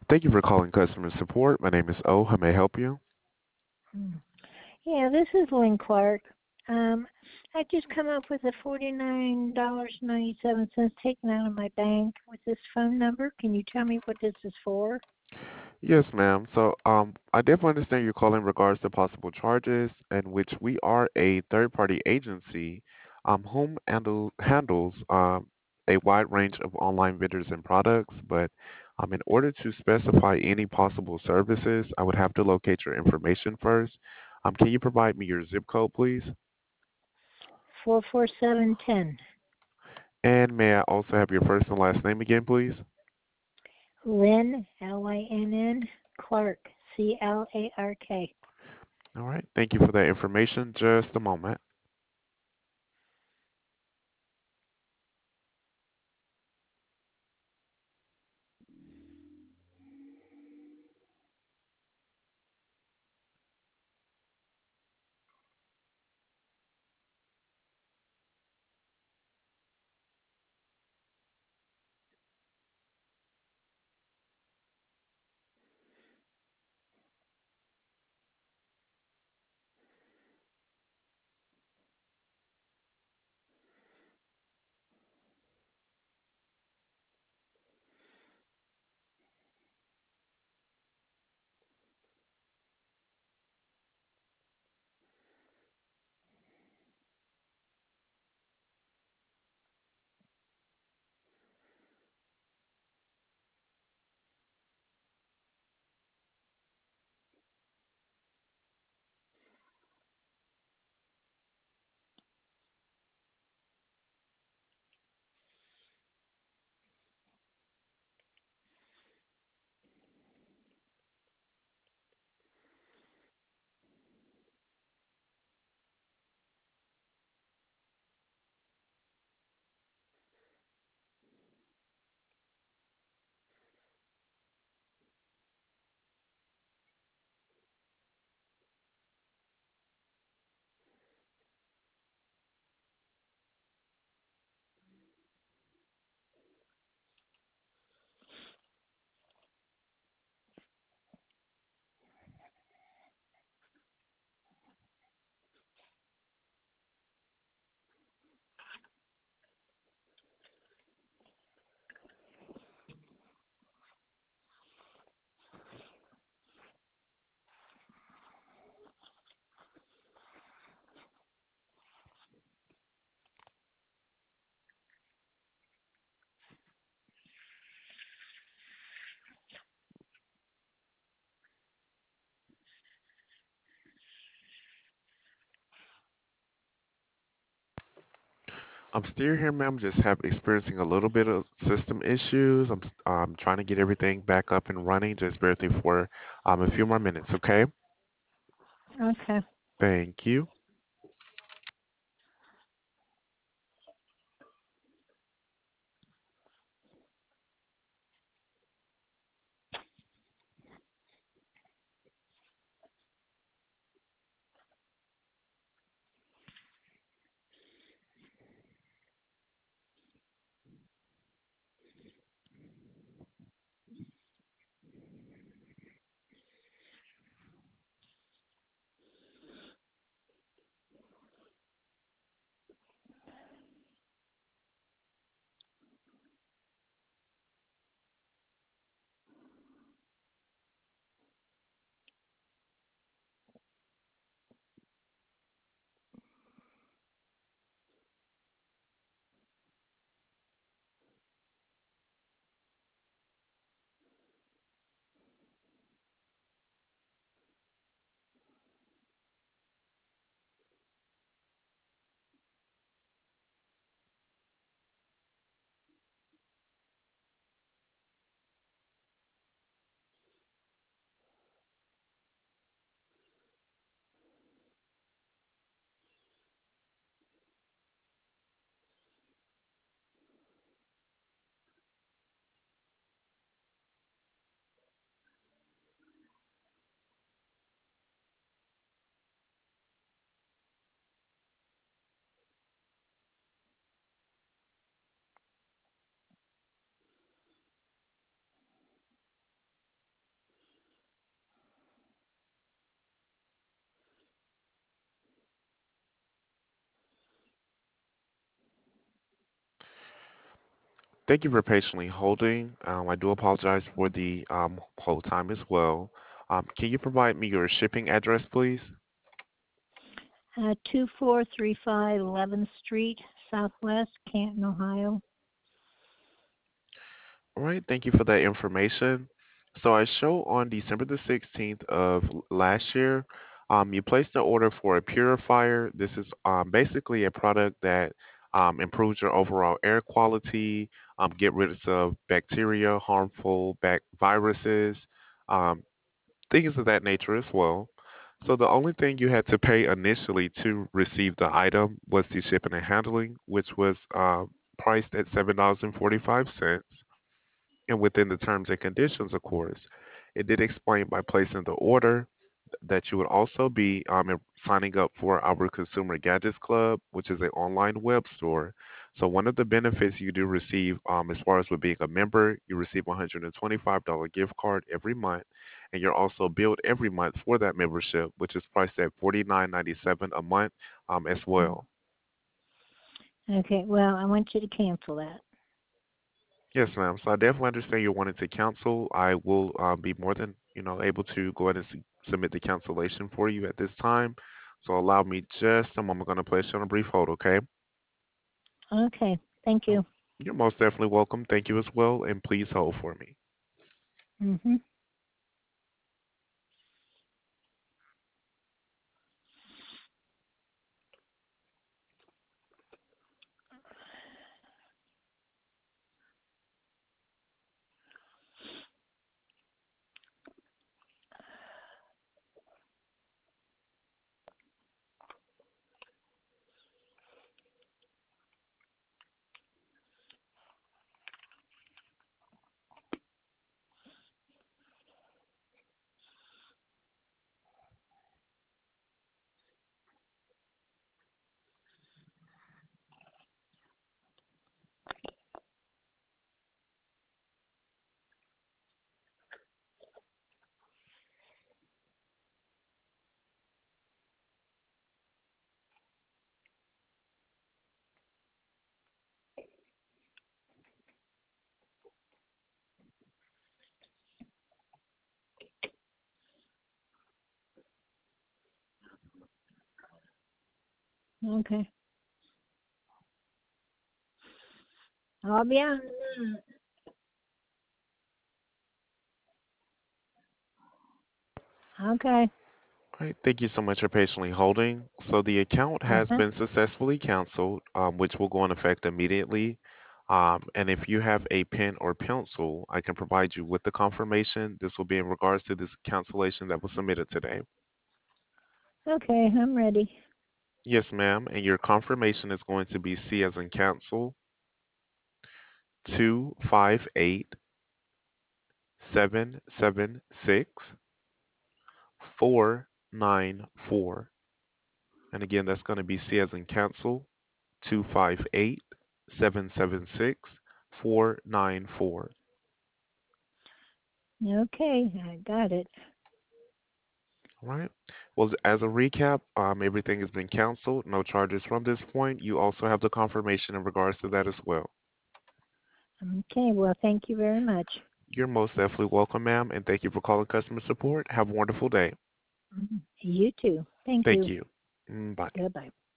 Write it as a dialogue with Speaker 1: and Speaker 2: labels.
Speaker 1: Thank you for calling customer support. My name is O. How may I help you?
Speaker 2: Hmm. Yeah, this is Lynn Clark. Um, I just come up with a $49.97 taken out of my bank with this phone number. Can you tell me what this is for?
Speaker 1: Yes, ma'am. I definitely understand you're calling in regards to possible charges, in which we are a third-party agency, whom handles a wide range of online vendors and products. But in order to specify any possible services, I would have to locate your information first. Can you provide me your zip code, please?
Speaker 2: 44710.
Speaker 1: And may I also have your first and last name again, please?
Speaker 2: Lynn, Lynn, Clark, Clark.
Speaker 1: All right. Thank you for that information. Just a moment. I'm still here, ma'am. Just have experiencing a little bit of system issues. I'm trying to get everything back up and running. Just bear with me for a few more minutes, okay?
Speaker 2: Okay.
Speaker 1: Thank you. Thank you for patiently holding. I do apologize for the hold time as well. Can you provide me your shipping address, please?
Speaker 2: 2435 11th Street, Southwest, Canton, Ohio.
Speaker 1: All right, thank you for that information. So I show on December the 16th of last year, you placed an order for a purifier. This is basically a product that improves your overall air quality, get rid of bacteria, harmful viruses, um, things of that nature as well. So the only thing you had to pay initially to receive the item was the shipping and handling, which was priced at $7.45 and within the terms and conditions, of course. It did explain by placing the order that you would also be signing up for our Consumer Gadgets Club, which is an online web store. So one of the benefits you do receive, as far as with being a member, you receive a $125 gift card every month, and you're also billed every month for that membership, which is priced at $49.97 a month, as well.
Speaker 2: Okay, well, I want you to cancel that.
Speaker 1: Yes, ma'am. So I definitely understand you're wanting to cancel. I will be more than able to go ahead and submit the cancellation for you at this time. So allow me just a moment. I'm going to place you on a brief hold, okay?
Speaker 2: Okay, thank
Speaker 1: Oh,
Speaker 2: you.
Speaker 1: you're most definitely welcome. Thank you as well, and please hold for me.
Speaker 2: Mhm. Okay. I'll be on. Okay.
Speaker 1: All right, thank you so much for patiently holding. So the account has
Speaker 2: Uh-huh.
Speaker 1: been successfully canceled, which will go in effect immediately. And if you have a pen or pencil, I can provide you with the confirmation. This will be in regards to this cancellation that was submitted today.
Speaker 2: Okay, I'm ready.
Speaker 1: Yes, ma'am. And your confirmation is going to be C as in cancel 258-776-494. And again, that's going to be C as in cancel 258-776-494.
Speaker 2: Okay, I got it.
Speaker 1: All right. Well, as a recap, everything has been canceled. No charges from this point. You also have the confirmation in regards to that as well.
Speaker 2: Okay, well, thank you very much.
Speaker 1: You're most definitely welcome, ma'am, and thank you for calling customer support. Have a wonderful day.
Speaker 2: Mhm. You too. Thank
Speaker 1: Thank
Speaker 2: you.
Speaker 1: you. Bye.
Speaker 2: Goodbye.